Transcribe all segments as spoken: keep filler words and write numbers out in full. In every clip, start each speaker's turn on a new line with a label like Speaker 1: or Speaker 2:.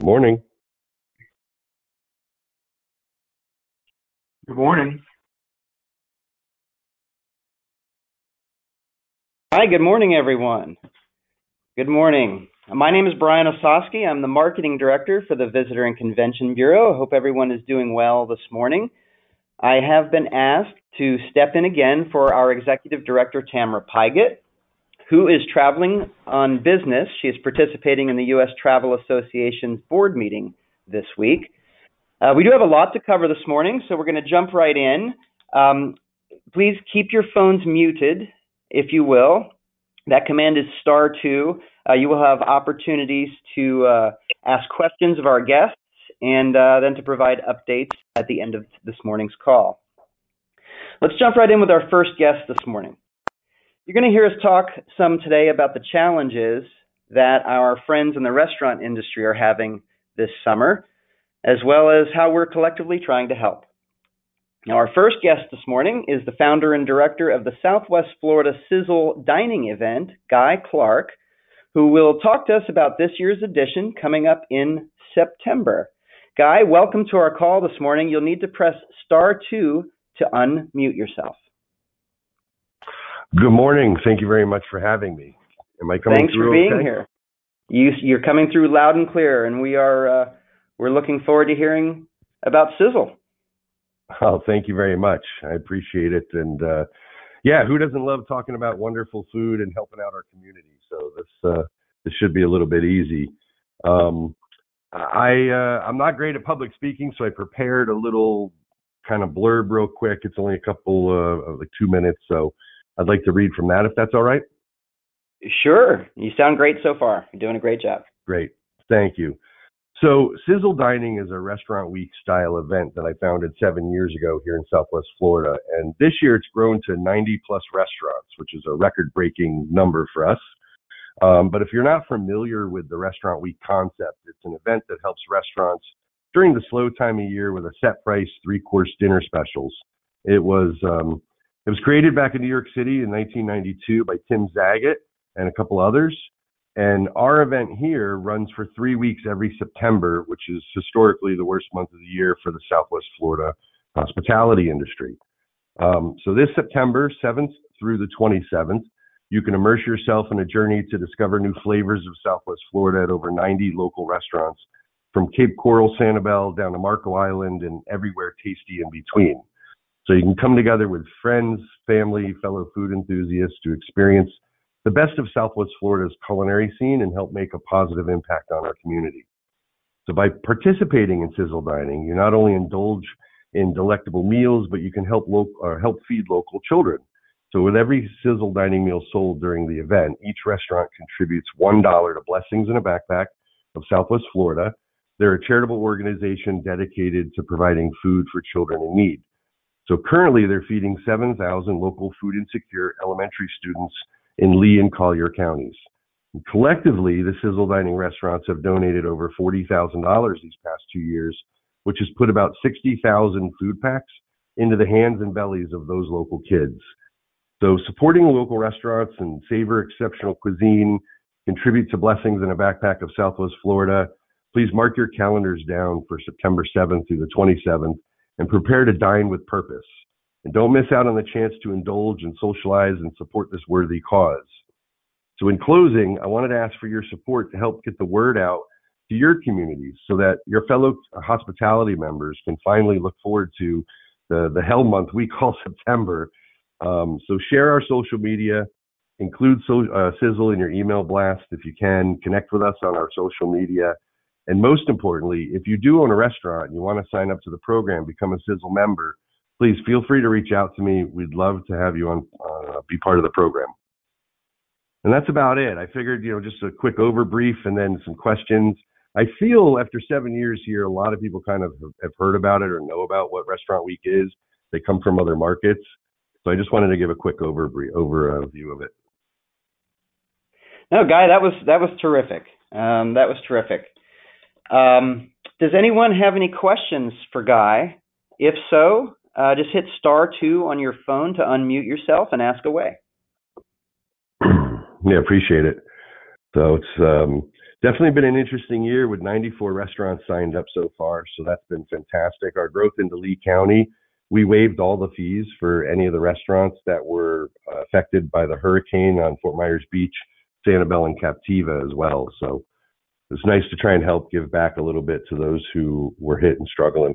Speaker 1: morning.
Speaker 2: Good morning.
Speaker 3: Hi, good morning, everyone. Good morning. My name is Brian Ossowski. I'm the Marketing Director for the Visitor and Convention Bureau. I hope everyone is doing well this morning. I have been asked to step in again for our Executive Director, Tamara Pygott, who is traveling on business. She is participating in the U S Travel Association's board meeting this week. Uh, we do have a lot to cover this morning, so we're going to jump right in. Um, please keep your phones muted, if you will. That command is star two. Uh, you will have opportunities to uh, ask questions of our guests and uh, then to provide updates at the end of this morning's call. Let's jump right in with our first guest this morning. You're going to hear us talk some today about the challenges that our friends in the restaurant industry are having this summer, as well as how we're collectively trying to help. Now, our first guest this morning is the founder and director of the Southwest Florida Sizzle Dining event, Guy Clark, who will talk to us about this year's edition coming up in September. Guy, welcome to our call this morning. You'll need to press star two to unmute yourself.
Speaker 1: Good morning. Thank you very much for having me. Am I coming
Speaker 3: Thanks
Speaker 1: through
Speaker 3: for being
Speaker 1: okay?
Speaker 3: here. You, you're coming through loud and clear, and we are uh, we're looking forward to hearing about Sizzle.
Speaker 1: Oh, thank you very much. I appreciate it. And uh, yeah, who doesn't love talking about wonderful food and helping out our community? So this uh, this should be a little bit easy. Um, I uh, I'm not great at public speaking, so I prepared a little kind of blurb real quick. It's only a couple uh, of like two minutes, so I'd like to read from that if that's all right.
Speaker 3: Sure. You sound great so far. You're doing a great job.
Speaker 1: Great. Thank you. So Sizzle Dining is a restaurant week style event that I founded seven years ago here in Southwest Florida. And this year it's grown to ninety plus restaurants, which is a record breaking number for us. Um, but if you're not familiar with the restaurant week concept, it's an event that helps restaurants during the slow time of year with a set price three course dinner specials. It was, um, it was created back in New York City in nineteen ninety-two by Tim Zagat and a couple others. And our event here runs for three weeks every September, which is historically the worst month of the year for the Southwest Florida hospitality industry. Um, so this September seventh through the twenty-seventh, you can immerse yourself in a journey to discover new flavors of Southwest Florida at over ninety local restaurants, from Cape Coral, Sanibel, down to Marco Island, and everywhere tasty in between. So you can come together with friends, family, fellow food enthusiasts to experience the best of Southwest Florida's culinary scene and help make a positive impact on our community. So by participating in Sizzle Dining, you not only indulge in delectable meals, but you can help lo- or help feed local children. So with every Sizzle Dining meal sold during the event, each restaurant contributes one dollar to Blessings in a Backpack of Southwest Florida. They're a charitable organization dedicated to providing food for children in need. So currently they're feeding seven thousand local food insecure elementary students in Lee and Collier counties. And collectively, the Sizzle Dining restaurants have donated over forty thousand dollars these past two years, which has put about sixty thousand food packs into the hands and bellies of those local kids. So supporting local restaurants and savor exceptional cuisine, contribute to Blessings in a Backpack of Southwest Florida. Please mark your calendars down for September seventh through the twenty-seventh and prepare to dine with purpose. And don't miss out on the chance to indulge and socialize and support this worthy cause. So in closing, I wanted to ask for your support to help get the word out to your communities so that your fellow hospitality members can finally look forward to the, the hell month we call September. Um, so share our social media, include so, uh, Sizzle in your email blast if you can, connect with us on our social media. And most importantly, if you do own a restaurant and you want to sign up to the program, become a Sizzle member, please feel free to reach out to me. We'd love to have you on, uh, be part of the program. And that's about it. I figured, you know, just a quick overbrief and then some questions. I feel after seven years here, a lot of people kind of have heard about it or know about what Restaurant Week is. They come from other markets. So I just wanted to give a quick overview, overview of it.
Speaker 3: No, Guy, that was that was terrific. Um, that was terrific. Um, does anyone have any questions for Guy? If so, uh, just hit star two on your phone to unmute yourself and ask away.
Speaker 1: Yeah, appreciate it. So it's um, Definitely been an interesting year with ninety-four restaurants signed up so far. So that's been fantastic. Our growth into Lee County, we waived all the fees for any of the restaurants that were uh, affected by the hurricane on Fort Myers Beach, Sanibel, and Captiva as well. So it's nice to try and help give back a little bit to those who were hit and struggling.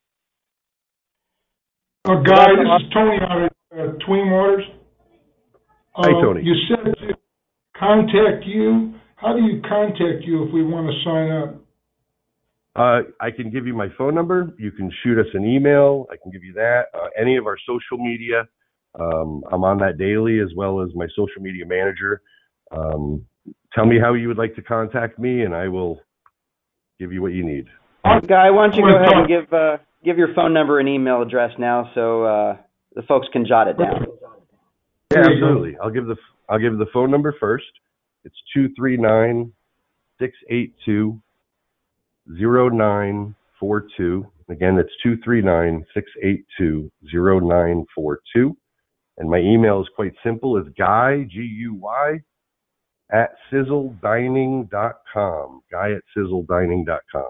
Speaker 2: Uh, Guy, this is Tony out of uh, Twin Waters. Uh,
Speaker 1: Hi, Tony.
Speaker 2: You said to contact you. How do you contact you if we want to sign up?
Speaker 1: Uh, I can give you my phone number. You can shoot us an email. I can give you that. Uh, any of our social media. Um, I'm on that daily, as well as my social media manager. Um, tell me how you would like to contact me, and I will give you what you need.
Speaker 3: Guy, why don't you go ahead and give uh, give your phone number and email address now, so uh, the folks can jot it down.
Speaker 1: Yeah, absolutely. I'll give the I'll give the phone number first. It's two three nine, six eight two, zero nine four two. Again, it's two three nine, six eight two, zero nine four two. And my email is quite simple. It's Guy, G U Y, at sizzle dining dot com. Guy at sizzle dining dot com.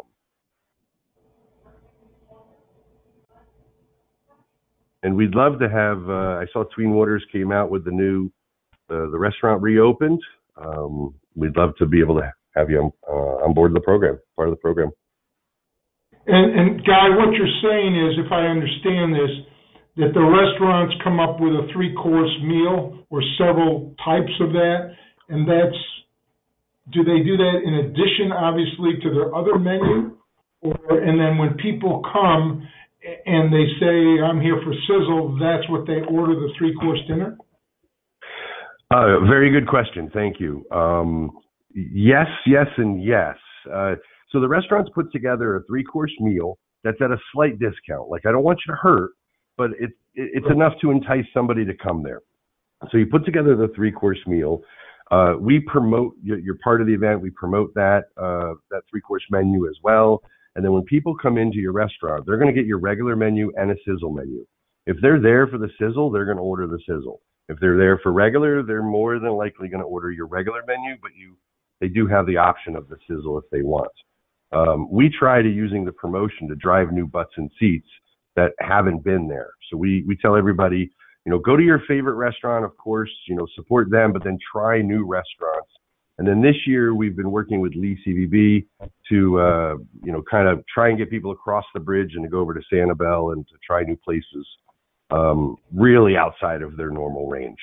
Speaker 1: And we'd love to have, uh, I saw Twin Waters came out with the new, uh, the restaurant reopened. Um, we'd love to be able to have you on, uh, on board the program, part of the program.
Speaker 2: And, and Guy, what you're saying is, if I understand this, that the restaurants come up with a three-course meal or several types of that, and that's, do they do that in addition, obviously, to their other menu? Or, and then when people come and they say, I'm here for Sizzle, that's what they order, the three-course dinner?
Speaker 1: Uh, very good question. Thank you. Um, yes, yes, and yes. Uh, so the restaurants put together a three-course meal that's at a slight discount. Like, I don't want you to hurt, but it, it, it's enough to entice somebody to come there. So you put together the three-course meal. Uh, we promote, you're part of the event, we promote that, uh, that three-course menu as well. And then when people come into your restaurant, they're going to get your regular menu and a sizzle menu. If they're there for the sizzle, they're going to order the sizzle. If they're there for regular, they're more than likely going to order your regular menu, but you they do have the option of the sizzle if they want. Um, we try to using the promotion to drive new butts and seats that haven't been there. So we we tell everybody, you know, go to your favorite restaurant, of course, you know, support them, but then try new restaurants. And then this year we've been working with Lee C V B to, uh, you know, kind of try and get people across the bridge and to go over to Sanibel and to try new places, um, really outside of their normal range.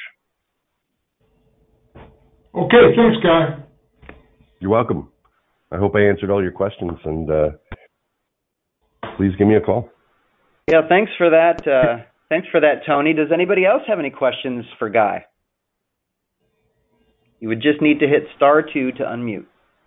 Speaker 2: Okay, thanks, Guy.
Speaker 1: You're welcome. I hope I answered all your questions, and uh, please give me a call.
Speaker 3: Yeah, thanks for that. Uh, thanks for that, Tony. Does anybody else have any questions for Guy? You would just need to hit star two to unmute.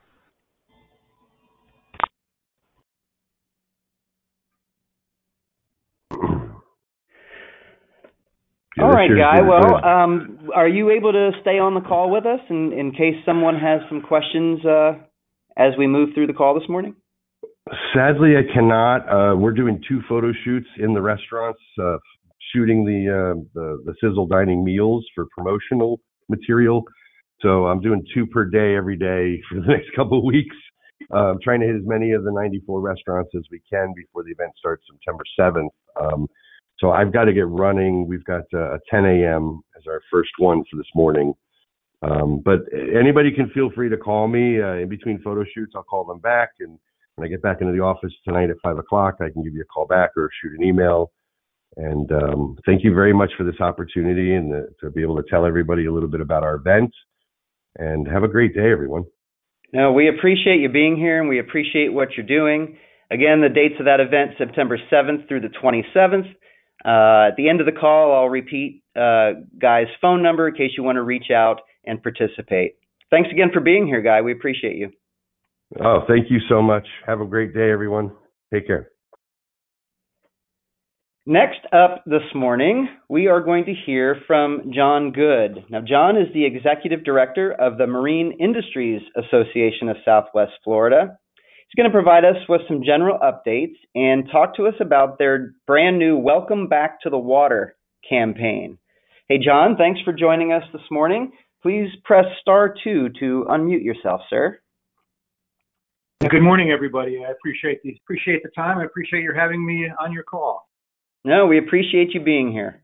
Speaker 1: Yeah,
Speaker 3: All right, Guy.
Speaker 1: good.
Speaker 3: Well, um, are you able to stay on the call with us in, in case someone has some questions uh, as we move through the call this morning?
Speaker 1: Sadly, I cannot. Uh, we're doing two photo shoots in the restaurants, uh, shooting the, uh, the the Sizzle Dining meals for promotional material. So I'm doing two per day every day for the next couple of weeks. Uh, I'm trying to hit as many of the ninety-four restaurants as we can before the event starts September seventh. Um, so I've got to get running. We've got uh, a ten a.m. as our first one for this morning. Um, but anybody can feel free to call me uh, in between photo shoots. I'll call them back, and when I get back into the office tonight at five o'clock, I can give you a call back or shoot an email. And um, thank you very much for this opportunity and the, to be able to tell everybody a little bit about our event. And have a great day, everyone.
Speaker 3: No, we appreciate you being here, and we appreciate what you're doing. Again, the dates of that event, September seventh through the twenty-seventh. Uh, at the end of the call, I'll repeat uh, Guy's phone number in case you want to reach out and participate. Thanks again for being here, Guy. We appreciate you.
Speaker 1: Oh, thank you so much. Have a great day, everyone. Take care.
Speaker 3: Next up this morning, we are going to hear from John Good. Now, John is the Executive Director of the Marine Industries Association of Southwest Florida. He's going to provide us with some general updates and talk to us about their brand new Welcome Back to the Water campaign. Hey, John, thanks for joining us this morning. Please press star two to unmute yourself, sir.
Speaker 4: Good morning, everybody. I appreciate the appreciate the time. I appreciate your having me on your call.
Speaker 3: No, we appreciate you being here.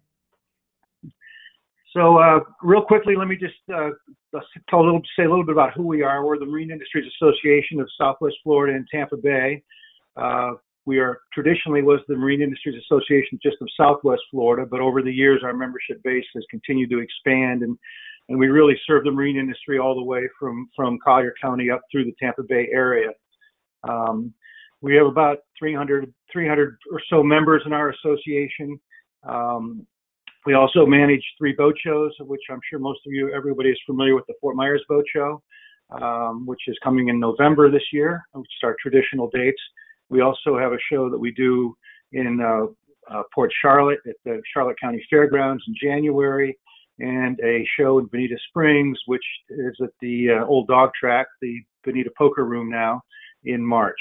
Speaker 4: So, uh, real quickly, let me just uh, tell a little, say a little bit about who we are. We're the Marine Industries Association of Southwest Florida and Tampa Bay. Uh, we are traditionally was the Marine Industries Association just of Southwest Florida, but over the years, our membership base has continued to expand, and and we really serve the marine industry all the way from from Collier County up through the Tampa Bay area. Um, we have about three hundred, three hundred or so members in our association. Um, we also manage three boat shows, of which I'm sure most of you, everybody is familiar with the Fort Myers Boat Show, um, which is coming in November this year, which is our traditional dates. We also have a show that we do in uh, uh, Port Charlotte at the Charlotte County Fairgrounds in January, and a show in Bonita Springs, which is at the uh, old dog track, the Bonita Poker Room now, in March.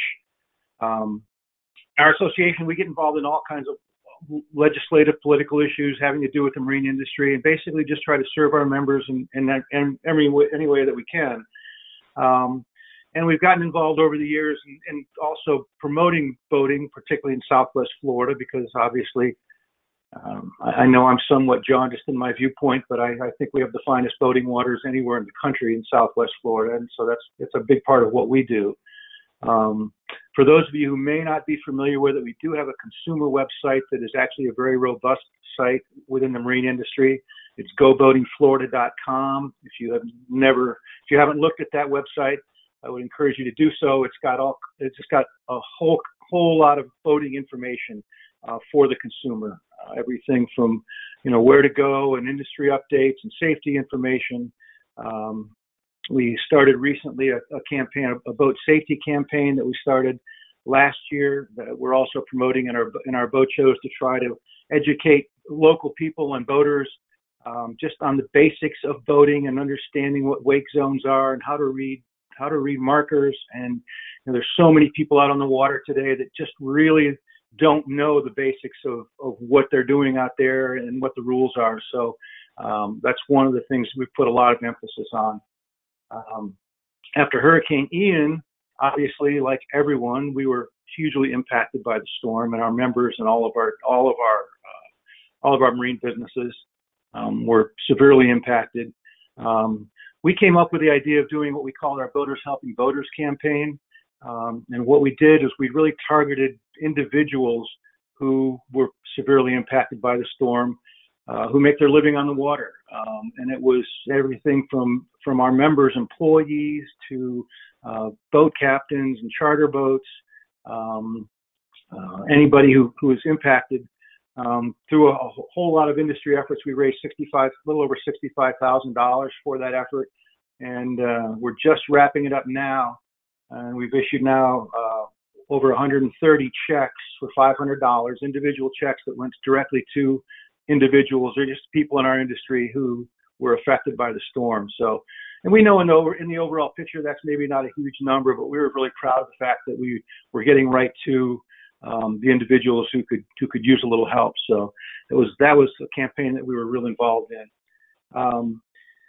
Speaker 4: Um, our association, we get involved in all kinds of legislative, political issues having to do with the marine industry, and basically just try to serve our members in, in, in every way, any way that we can. Um, and we've gotten involved over the years in, in also promoting boating, particularly in Southwest Florida, because obviously um, I, I know I'm somewhat jaundiced in my viewpoint, but I, I think we have the finest boating waters anywhere in the country in Southwest Florida, and so that's it's a big part of what we do. Um, for those of you who may not be familiar with it, we do have a consumer website that is actually a very robust site within the marine industry. It's go boating florida dot com. If you have never, if you haven't looked at that website, I would encourage you to do so. It's got all, it's just got a whole whole lot of boating information uh, for the consumer. Uh, everything from, you know, where to go and industry updates and safety information. Um, We started recently a, a campaign, a boat safety campaign that we started last year that we're also promoting in our in our boat shows to try to educate local people and boaters um, just on the basics of boating and understanding what wake zones are and how to read how to read markers. And you know, there's so many people out on the water today that just really don't know the basics of, of what they're doing out there and what the rules are. So um, that's one of the things we put a lot of emphasis on. Um, after Hurricane Ian, obviously, like everyone, we were hugely impacted by the storm, and our members and all of our all of our uh, all of our marine businesses um, were severely impacted. Um, we came up with the idea of doing what we called our Boaters Helping Boaters campaign, um, and what we did is we really targeted individuals who were severely impacted by the storm, uh, who make their living on the water. Um, and it was everything from, from our members' employees to uh, boat captains and charter boats, um, uh, anybody who, who was impacted. Um, through a, a whole lot of industry efforts, we raised sixty-five, a little over sixty-five thousand dollars for that effort. And uh, we're just wrapping it up now. And we've issued now uh, over one hundred thirty checks for five hundred dollars, individual checks that went directly to individuals or just people in our industry who were affected by the storm. So, and we know in the, in the overall picture, that's maybe not a huge number, but we were really proud of the fact that we were getting right to um, the individuals who could, who could use a little help. So it was, that was a campaign that we were real involved in. Um,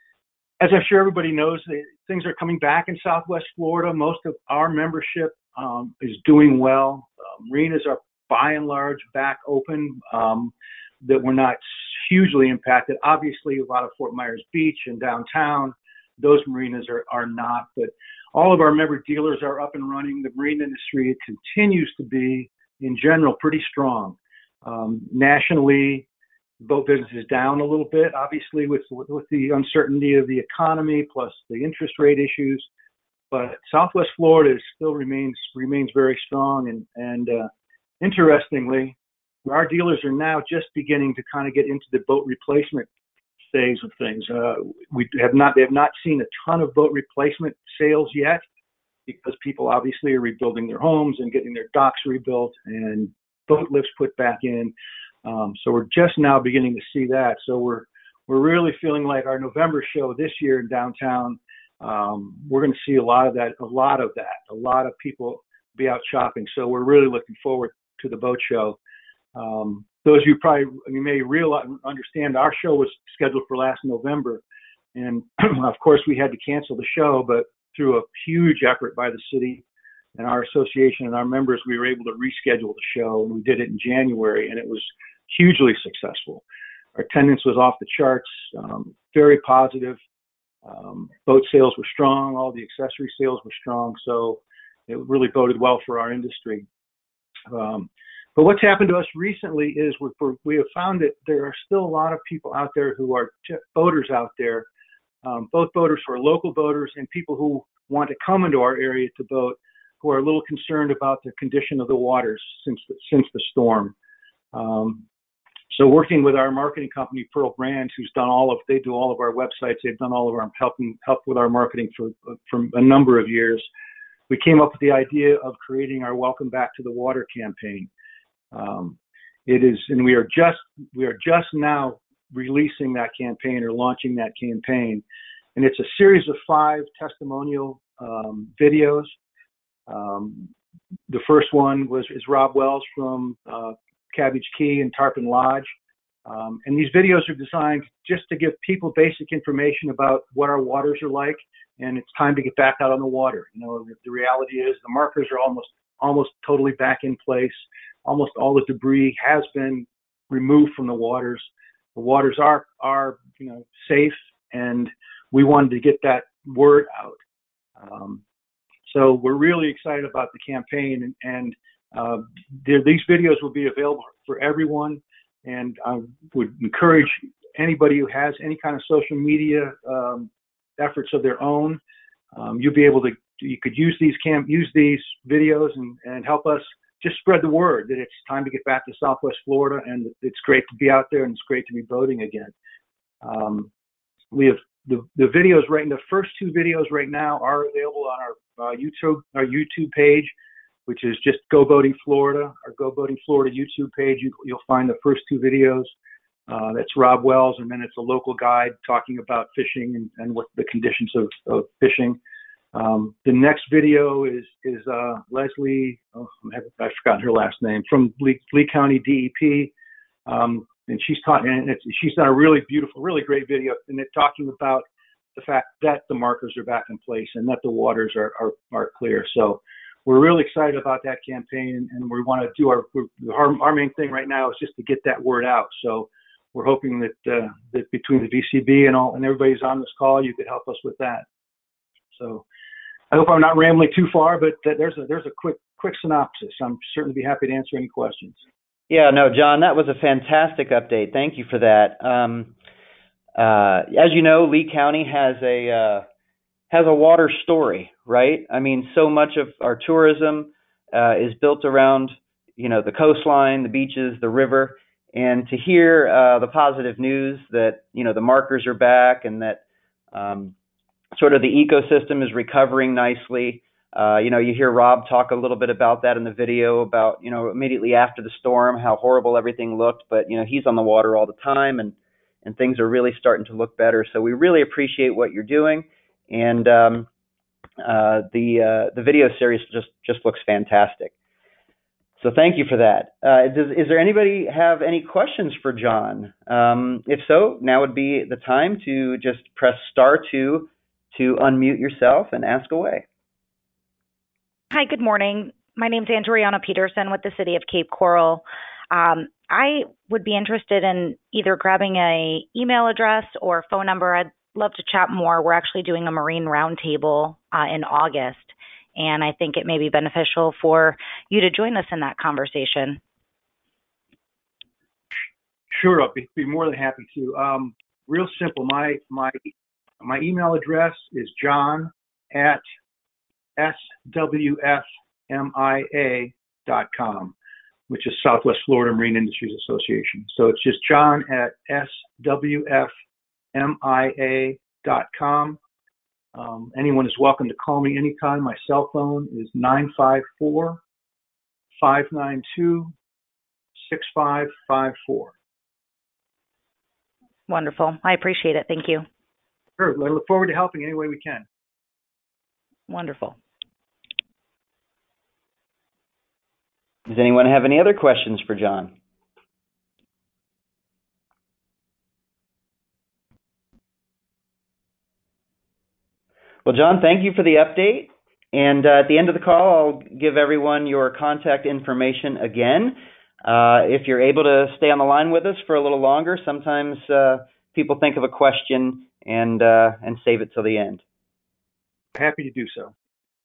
Speaker 4: as I'm sure everybody knows, things are coming back in Southwest Florida. Most of our membership um, is doing well. Uh, marinas are by and large back open. Um, that were not hugely impacted. Obviously, a lot of Fort Myers Beach and downtown, those marinas are, are not, but all of our member dealers are up and running. The marine industry continues to be, in general, pretty strong. Um, nationally, boat business is down a little bit, obviously, with, with the uncertainty of the economy plus the interest rate issues, but Southwest Florida is, still remains remains very strong. And, and uh, interestingly, our dealers are now just beginning to kind of get into the boat replacement phase of things. Uh, we have not, they have not seen a ton of boat replacement sales yet because people obviously are rebuilding their homes and getting their docks rebuilt and boat lifts put back in. Um, so we're just now beginning to see that. So we're, we're really feeling like our November show this year in downtown, um, we're going to see a lot of that, a lot of that, a lot of people be out shopping. So we're really looking forward to the boat show. Um, those of you probably, you may realize, understand our show was scheduled for last November. And of course we had to cancel the show, but through a huge effort by the city, and our association and our members, we were able to reschedule the show, and we did it in January, and it was hugely successful. Our attendance was off the charts, um, very positive. Um, boat sales were strong, all the accessory sales were strong, so it really boded well for our industry. Um, but what's happened to us recently is we're, we have found that there are still a lot of people out there who are t- boaters out there, um, both boaters who are local boaters and people who want to come into our area to boat, who are a little concerned about the condition of the waters since the, since the storm. Um, so working with our marketing company, Pearl Brands, who's done all of, they do all of our websites, they've done all of our helping help with our marketing for, for a number of years. We came up with the idea of creating our Welcome Back to the Water campaign. Um, it is, and we are just, we are just now releasing that campaign or launching that campaign. And it's a series of five testimonial um, videos. Um, the first one was is Rob Wells from uh, Cabbage Key and Tarpon Lodge. Um, and these videos are designed just to give people basic information about what our waters are like, and it's time to get back out on the water. You know, the, the reality is the markers are almost almost totally back in place. Almost all the debris has been removed from the waters. The waters are are you know safe, and we wanted to get that word out. Um, so we're really excited about the campaign, and, and uh, these videos will be available for everyone. And I would encourage anybody who has any kind of social media um, efforts of their own, um, you'll be able to, you could use these camp, use these videos and, and help us just spread the word that it's time to get back to Southwest Florida, and it's great to be out there and it's great to be boating again. Um, we have the, the videos right, the first two videos right now are available on our uh, YouTube, our YouTube page, which is just Go Boating Florida, our Go Boating Florida YouTube page. You, you'll find the first two videos. Uh, that's Rob Wells, and then it's a local guide talking about fishing and, and what the conditions of, of fishing. Um, the next video is is uh, Leslie, oh, I've forgotten her last name, from Lee, Lee County D E P, um, and she's talking, and it's, she's done a really beautiful, really great video, and it's talking about the fact that the markers are back in place and that the waters are are, are clear. So we're really excited about that campaign, and we want to do our, our our main thing right now is just to get that word out. So we're hoping that uh, that between the V C B and all and everybody's on this call, you could help us with that. So I hope I'm not rambling too far, but there's a there's a quick quick synopsis. I'm certainly be happy to answer any questions.
Speaker 3: Yeah, no, John, that was a fantastic update. Thank you for that. Um, uh, as you know, Lee County has a uh, has a water story, right? I mean, so much of our tourism uh, is built around, you know, the coastline, the beaches, the river, and to hear uh, the positive news that, you know, the markers are back and that um, sort of the ecosystem is recovering nicely. Uh, you know, you hear Rob talk a little bit about that in the video about, you know, immediately after the storm, how horrible everything looked, but, you know, he's on the water all the time, and, and things are really starting to look better. So we really appreciate what you're doing. And um, uh, the uh, the video series just just looks fantastic. So thank you for that. Uh, does, is there anybody have any questions for John? Um, if so, now would be the time to just press star two to unmute yourself and ask away.
Speaker 5: Hi, good morning. My name's Andriana Peterson with the City of Cape Coral. Um, I would be interested in either grabbing a email address or phone number. I'd love to chat more. We're actually doing a marine roundtable uh, in August, and I think it may be beneficial for you to join us in that conversation.
Speaker 4: Sure, I'll be, be more than happy to. Um, real simple. My my my email address is john at s w f m i a dot com, which is Southwest Florida Marine Industries Association. So it's just john at s w f m i a dot com. Um, anyone is welcome to call me anytime. My cell phone is nine five four, five nine two, six five five four.
Speaker 5: Wonderful. I appreciate it. Thank you.
Speaker 4: Sure. I look forward to helping any way we can.
Speaker 5: Wonderful.
Speaker 3: Does anyone have any other questions for John? Well, John, thank you for the update. And uh, at the end of the call, I'll give everyone your contact information again. Uh, if you're able to stay on the line with us for a little longer, sometimes uh, people think of a question and uh, and save it till the end.
Speaker 4: Happy to do so.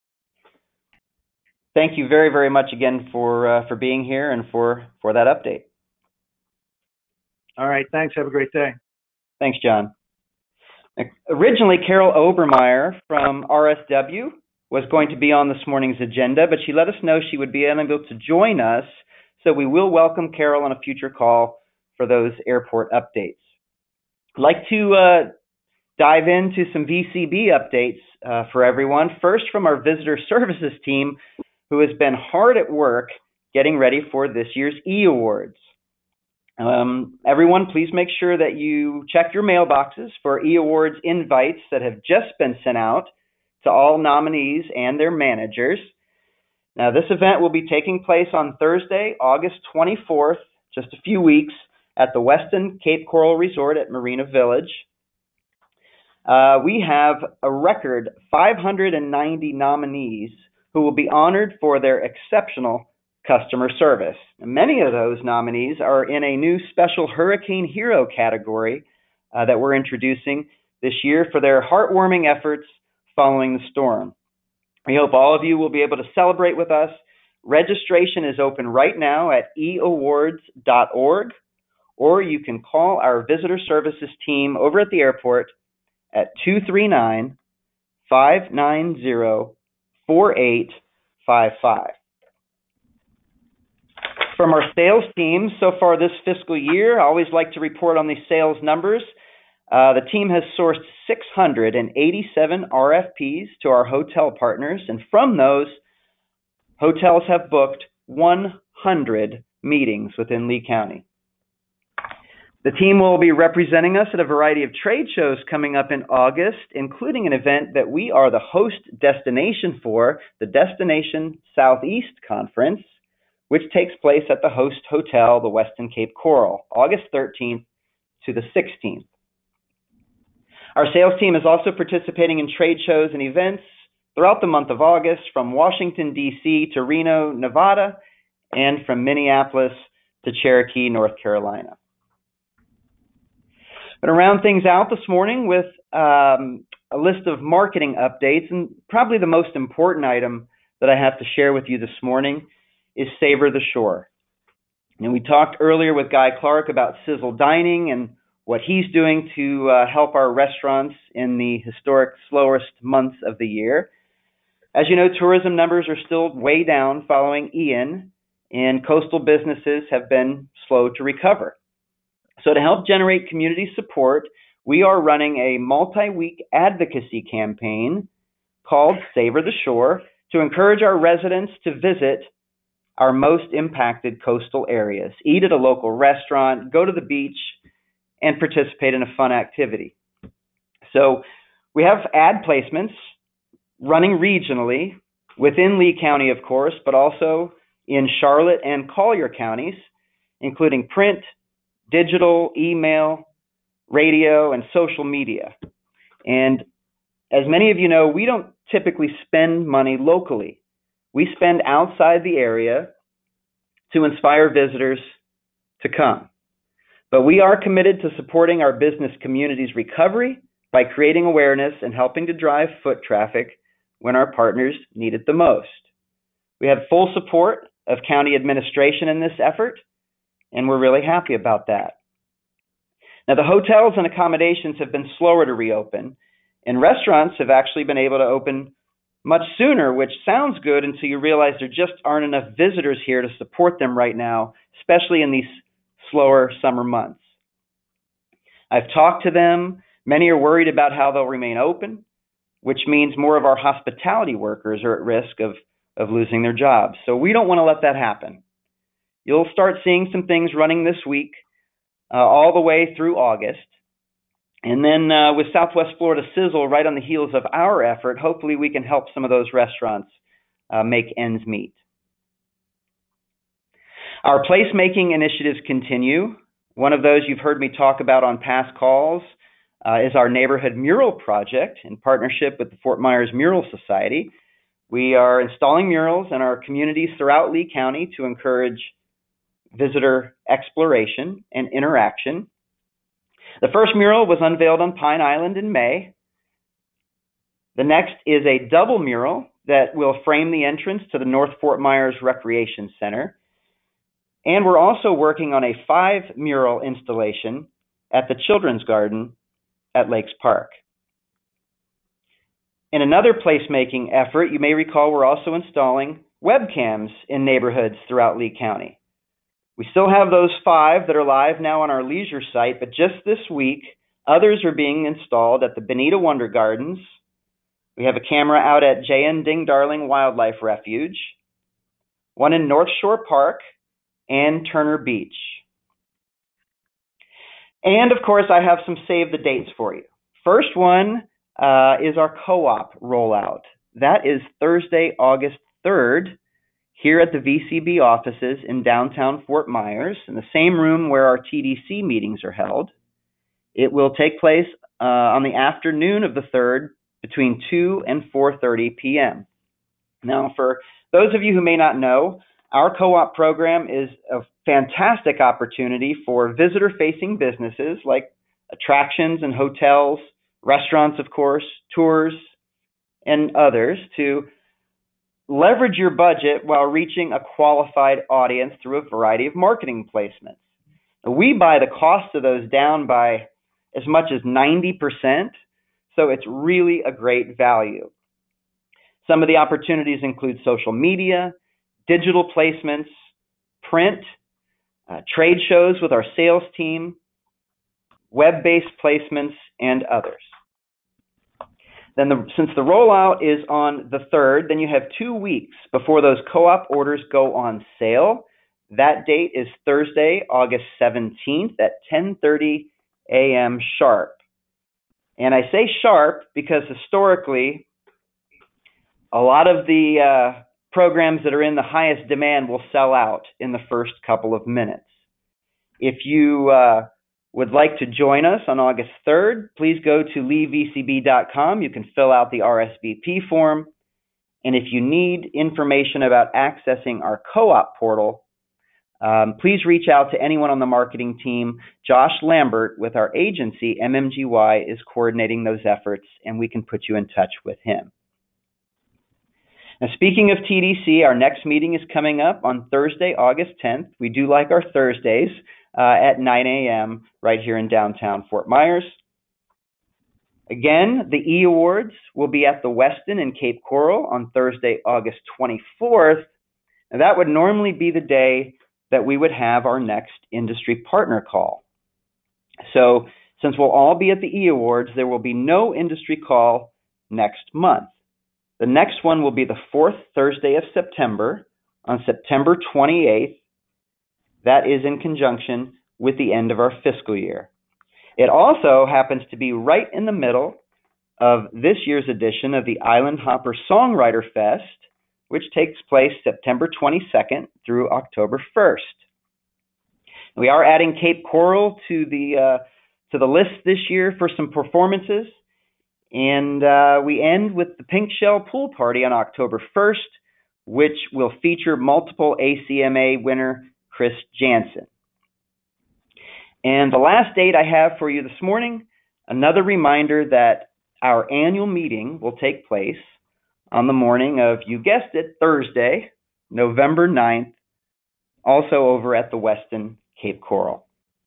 Speaker 3: Thank you very, very much again for uh, for being here and for, for that update.
Speaker 4: All right, thanks. Have a great day.
Speaker 3: Thanks, John. Originally, Carol Obermeyer from R S W was going to be on this morning's agenda, but she let us know she would be unable to join us, so we will welcome Carol on a future call for those airport updates. I'd like to uh, dive into some V C B updates uh, for everyone. First, from our visitor services team, who has been hard at work getting ready for this year's E-Awards. Um, everyone, please make sure that you check your mailboxes for E-Awards invites that have just been sent out to all nominees and their managers. Now, this event will be taking place on Thursday, August twenty-fourth, just a few weeks, at the Westin Cape Coral Resort at Marina Village. Uh, we have a record five hundred ninety nominees who will be honored for their exceptional customer service. And many of those nominees are in a new special Hurricane Hero category uh, that we're introducing this year for their heartwarming efforts following the storm. We hope all of you will be able to celebrate with us. Registration is open right now at e awards dot org, or you can call our visitor services team over at the airport at two three nine, five nine zero, four eight five five. From our sales team, so far this fiscal year, I always like to report on these sales numbers. Uh, the team has sourced six hundred eighty-seven R F Ps to our hotel partners, and from those, hotels have booked one hundred meetings within Lee County. The team will be representing us at a variety of trade shows coming up in August, including an event that we are the host destination for, the Destination Southeast Conference, which takes place at the host hotel, the Westin Cape Coral, August thirteenth to the sixteenth. Our sales team is also participating in trade shows and events throughout the month of August, from Washington, D C to Reno, Nevada, and from Minneapolis to Cherokee, North Carolina. But to round things out this morning with um, a list of marketing updates, and probably the most important item that I have to share with you this morning is Savor the Shore. And we talked earlier with Guy Clark about Sizzle Dining and what he's doing to uh, help our restaurants in the historic slowest months of the year. As you know, tourism numbers are still way down following Ian, and coastal businesses have been slow to recover. So to help generate community support, we are running a multi-week advocacy campaign called Savor the Shore to encourage our residents to visit our most impacted coastal areas, eat at a local restaurant, go to the beach, and participate in a fun activity. So we have ad placements running regionally within Lee County, of course, but also in Charlotte and Collier counties, including print, digital, email, radio, and social media. And as many of you know, we don't typically spend money locally. We spend outside the area to inspire visitors to come. But we are committed to supporting our business community's recovery by creating awareness and helping to drive foot traffic when our partners need it the most. We have full support of county administration in this effort, and we're really happy about that. Now, the hotels and accommodations have been slower to reopen, and restaurants have actually been able to open much sooner, which sounds good until you realize there just aren't enough visitors here to support them right now, especially in these slower summer months. I've talked to them. Many are worried about how they'll remain open, which means more of our hospitality workers are at risk of, of losing their jobs. So we don't want to let that happen. You'll start seeing some things running this week, uh, all the way through August. And then uh, with Southwest Florida Sizzle right on the heels of our effort, hopefully we can help some of those restaurants uh, make ends meet. Our placemaking initiatives continue. One of those you've heard me talk about on past calls uh, is our neighborhood mural project in partnership with the Fort Myers Mural Society. We are installing murals in our communities throughout Lee County to encourage visitor exploration and interaction. The first mural was unveiled on Pine Island in May. The next is a double mural that will frame the entrance to the North Fort Myers Recreation Center. And we're also working on a five mural installation at the Children's Garden at Lakes Park. In another placemaking effort, you may recall we're also installing webcams in neighborhoods throughout Lee County. We still have those five that are live now on our leisure site, but just this week, others are being installed at the Bonita Wonder Gardens. We have a camera out at J N Ding Darling Wildlife Refuge, one in North Shore Park, and Turner Beach. And of course, I have some save the dates for you. First one uh, is our co-op rollout. That is Thursday, August third, here at the V C B offices in downtown Fort Myers, in the same room where our T D C meetings are held. It will take place uh, on the afternoon of the third between two and four thirty p m Now, for those of you who may not know, our co-op program is a fantastic opportunity for visitor-facing businesses like attractions and hotels, restaurants, of course, tours, and others to leverage your budget while reaching a qualified audience through a variety of marketing placements. We buy the cost of those down by as much as ninety percent, so it's really a great value. Some of the opportunities include social media, digital placements, print, uh, trade shows with our sales team, web-based placements, and others. Then the, since the rollout is on the third, then you have two weeks before those co-op orders go on sale. That date is Thursday, August seventeenth at ten thirty a m sharp. And I say sharp because historically, a lot of the uh, programs that are in the highest demand will sell out in the first couple of minutes. If you uh, would like to join us on August third, please go to lee v c b dot com. You can fill out the R S V P form. And if you need information about accessing our co-op portal, um, please reach out to anyone on the marketing team. Josh Lambert with our agency, M M G Y, is coordinating those efforts, and we can put you in touch with him. Now, speaking of T D C, our next meeting is coming up on Thursday, August tenth. We do like our Thursdays uh, at nine a m right here in downtown Fort Myers. Again, the E Awards will be at the Westin in Cape Coral on Thursday, August twenty-fourth. Now, that would normally be the day that we would have our next industry partner call. So, since we'll all be at the E Awards, there will be no industry call next month. The next one will be the fourth Thursday of September, on September twenty-eighth. That is in conjunction with the end of our fiscal year. It also happens to be right in the middle of this year's edition of the Island Hopper Songwriter Fest, which takes place September twenty-second through October first. We are adding Cape Coral to the uh, to the list this year for some performances. And uh, we end with the Pink Shell Pool Party on October first, which will feature multiple A C M A winner Chris Jansen. And the last date I have for you this morning, another reminder that our annual meeting will take place on the morning of, you guessed it, Thursday, November ninth, also over at the Westin Cape Coral.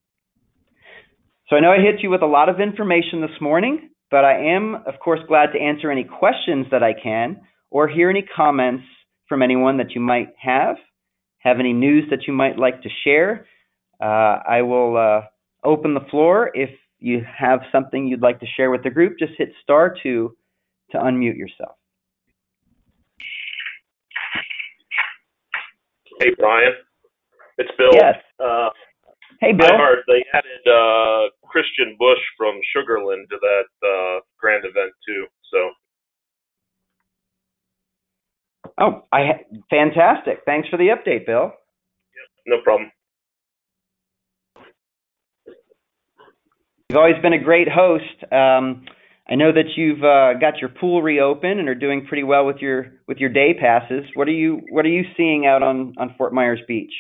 Speaker 3: So I know I hit you with a lot of information this morning, but I am, of course, glad to answer any questions that I can or hear any comments from anyone that you might have, have any news that you might like to share. Uh, I will uh, open the floor. If you have something you'd like to share with the group, just hit star two to unmute yourself.
Speaker 6: Hey, Brian. It's Bill.
Speaker 3: Yes.
Speaker 6: Uh,
Speaker 3: hey, Bill.
Speaker 6: I heard they added uh, Christian Bush from Sugarland to that uh, grand event, too. So.
Speaker 3: Oh, I ha- fantastic. Thanks for the update, Bill.
Speaker 6: Yeah, no problem.
Speaker 3: You've always been a great host. Um, I know that you've uh, got your pool reopened and are doing pretty well with your with your day passes. What are you What are you seeing out on, on Fort Myers Beach?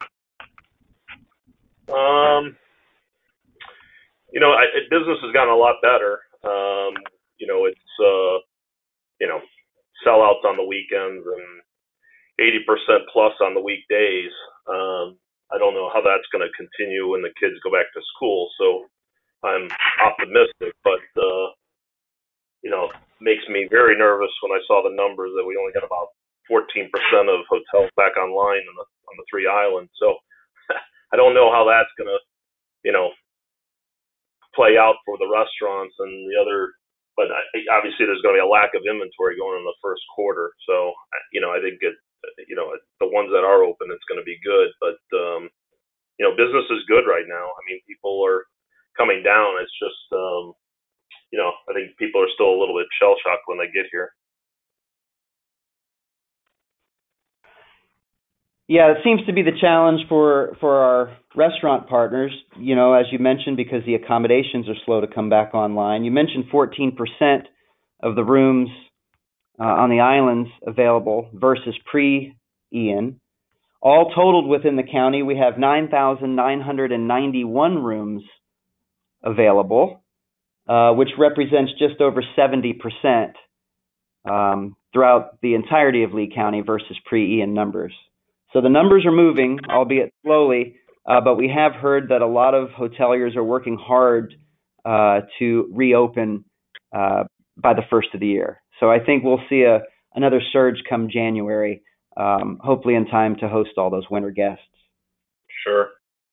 Speaker 6: Um, you know, I, business has gotten a lot better. Um, you know, it's uh, you know, sellouts on the weekends and eighty percent plus on the weekdays. Um, I don't know how that's going to continue when the kids go back to school. So I'm optimistic, but uh, you know, makes me very nervous when I saw the numbers that we only got about fourteen percent of hotels back online on the on the three islands. So I don't know how that's going to, you know, play out for the restaurants and the other. But I, obviously, there's going to be a lack of inventory going in the first quarter. So you know, I think it, you know, the ones that are open, it's going to be good. But um, you know, business is good right now. I mean, people are coming down. It's just, um, you know, I think people are still a little bit shell shocked when they get here.
Speaker 3: Yeah, it seems to be the challenge for, for our restaurant partners, you know, as you mentioned, because the accommodations are slow to come back online. You mentioned fourteen percent of the rooms uh, on the islands available versus pre-Ian. All totaled within the county, we have nine thousand nine hundred ninety-one rooms available, uh, which represents just over seventy percent um, throughout the entirety of Lee County versus pre-Ian numbers. So the numbers are moving, albeit slowly, uh, but we have heard that a lot of hoteliers are working hard uh, to reopen uh, by the first of the year. So I think we'll see a another surge come January, um, hopefully in time to host all those winter guests.
Speaker 6: Sure.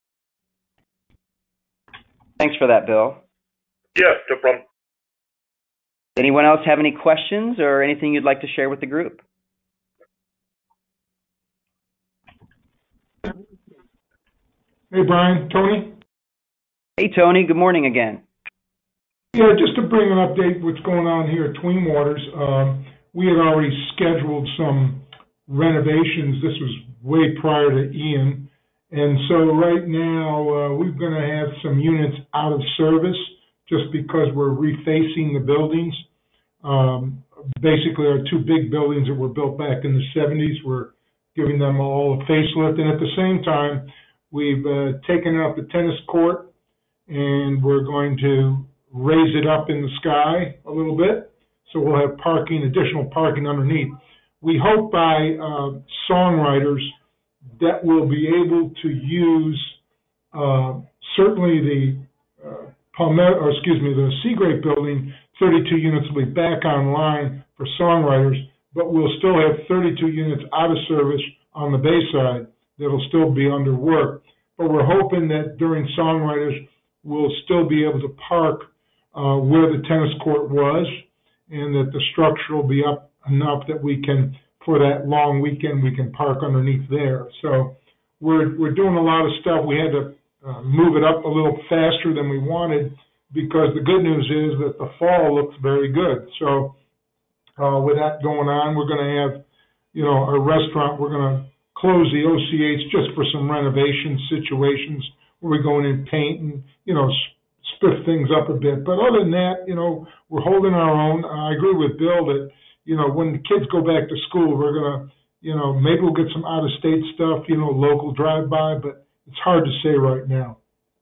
Speaker 3: Thanks for that, Bill.
Speaker 6: Yeah, no problem.
Speaker 3: Anyone else have any questions or anything you'd like to share with the group?
Speaker 2: Hey, Brian, Tony?
Speaker 3: Hey, Tony. Good morning again.
Speaker 2: Yeah, just to bring an update what's going on here at Twin Waters. Um, we had already scheduled some renovations. This was way prior to Ian. And so right now, uh, we're going to have some units out of service just because we're refacing the buildings. Um, basically, our two big buildings that were built back in the seventies, we're giving them all a facelift. And at the same time, we've uh, taken out the tennis court and we're going to raise it up in the sky a little bit. So we'll have parking, additional parking underneath. We hope by uh, songwriters that we'll be able to use uh, certainly the uh, Palmetto, or excuse me, the Seagrape building, thirty-two units will be back online for songwriters, but we'll still have thirty-two units out of service on the Bayside that'll still be under work. But we're hoping that during songwriters, we'll still be able to park uh, where the tennis court was, and that the structure will be up enough that we can, for that long weekend, we can park underneath there. So we're we're doing a lot of stuff. We had to uh, move it up a little faster than we wanted because the good news is that the fall looks very good. So uh, with that going on, we're going to have, you know, our restaurant, we're going to close the O C H just for some renovation situations where we go in and paint and, you know, spiff things up a bit. But other than that, you know, we're holding our own. I agree with Bill that, you know, when the kids go back to school, we're going to, you know, maybe we'll get some out-of-state stuff, you know, local drive-by, but it's hard to say right now.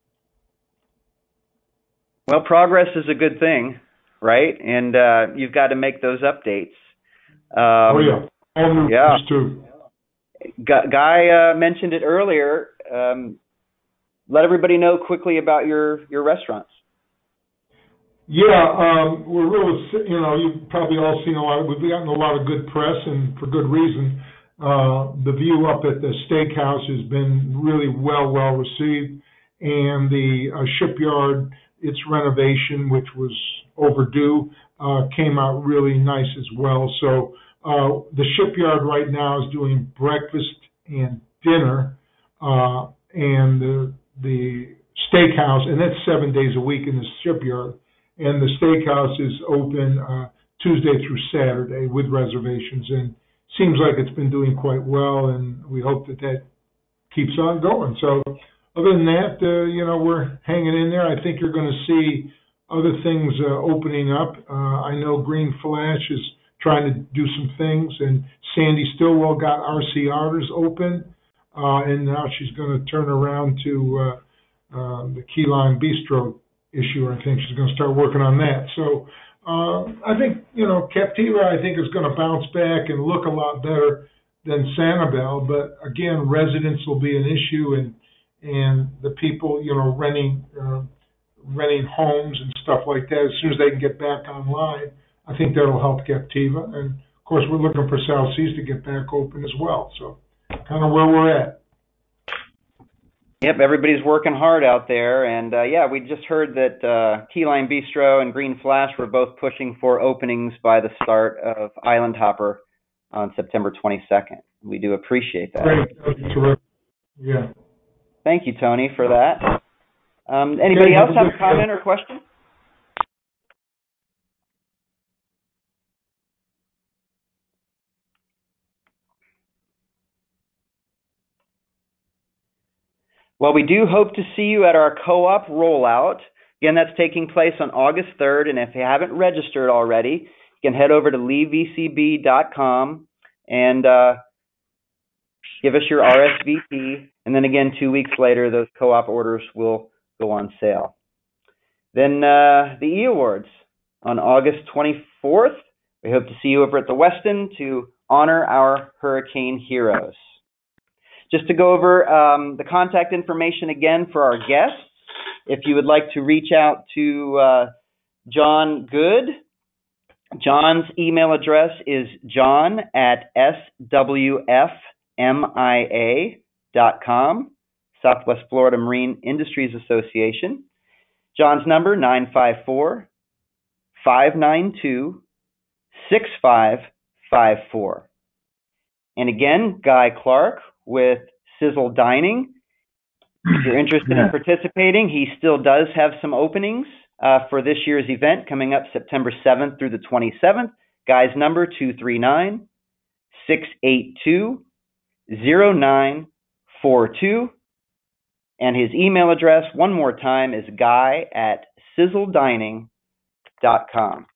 Speaker 3: Well, progress is a good thing, right? And uh, you've got to make those updates. Um,
Speaker 2: oh, yeah. All new
Speaker 3: yeah.
Speaker 2: too.
Speaker 3: Guy uh, mentioned it earlier. Um, let everybody know quickly about your, your restaurants.
Speaker 2: Yeah, um, we're really, you know, you've probably all seen a lot of, we've gotten a lot of good press and for good reason. Uh, the view up at the steakhouse has been really well, well received. And the uh, shipyard, its renovation, which was overdue, uh, came out really nice as well. So uh, the shipyard right now is doing breakfast and dinner, uh, and the, the steakhouse, and that's seven days a week in the shipyard. And the steakhouse is open uh, Tuesday through Saturday with reservations, and seems like it's been doing quite well, and we hope that that keeps on going. So other than that, uh, you know, we're hanging in there. I think you're going to see other things uh, opening up. Uh, I know Green Flash is trying to do some things, and Sandy Stillwell got R C R's open, uh, and now she's going to turn around to uh, uh, the Key Lime Bistro issue. I think she's going to start working on that. So uh, I think, you know, Captiva, I think, is going to bounce back and look a lot better than Sanibel, but again, residents will be an issue, and and the people, you know, renting uh, renting homes and stuff like that. As soon as they can get back online, I think that'll help Captiva. And of course, we're looking for South Seas to get back open as well. So, kind of where we're at.
Speaker 3: Yep, everybody's working hard out there, and uh, yeah, we just heard that uh, Key Lime Bistro and Green Flash were both pushing for openings by the start of Island Hopper on September twenty-second. We do appreciate that.
Speaker 2: Great, terrific. Yeah.
Speaker 3: Thank you, Tony, for that. Um, anybody
Speaker 2: Okay,
Speaker 3: else have
Speaker 2: have a
Speaker 3: a comment or question? Well, we do hope to see you at our co-op rollout. Again, that's taking place on August third, and if you haven't registered already, you can head over to lee v c b dot com and uh, give us your R S V P, and then again, two weeks later, those co-op orders will go on sale. Then uh, the E-Awards on August twenty-fourth. We hope to see you over at the Westin to honor our hurricane heroes. Just to go over um, the contact information again for our guests, if you would like to reach out to uh, John Good, John's email address is john at s w f m i a dot com, Southwest Florida Marine Industries Association. John's number, nine five four, five nine two, six five five four. And again, Guy Clark with Sizzle Dining. If you're interested in participating, he still does have some openings uh, for this year's event coming up September seventh through the twenty-seventh. Guy's number, two three nine, six eight two, zero nine four two. And his email address, one more time, is guy at sizzle dining dot com.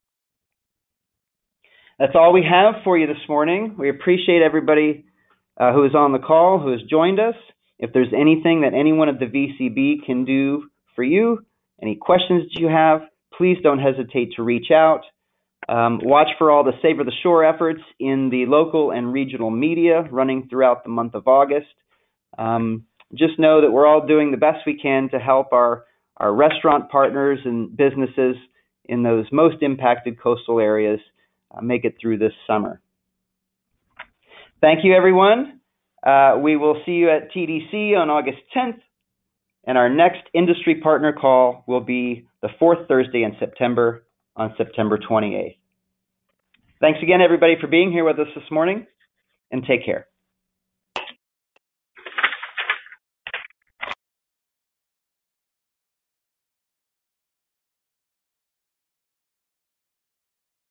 Speaker 3: That's all we have for you this morning. We appreciate everybody uh, who is on the call, who has joined us. If there's anything that anyone at the V C B can do for you, any questions that you have, please don't hesitate to reach out. Um, watch for all the Savor the Shore efforts in the local and regional media running throughout the month of August. Um, just know that we're all doing the best we can to help our, our restaurant partners and businesses in those most impacted coastal areas uh, make it through this summer. Thank you, everyone. Uh, we will see you at T D C on August tenth, and our next industry partner call will be the fourth Thursday in September on September twenty-eighth. Thanks again, everybody, for being here with us this morning, and take care.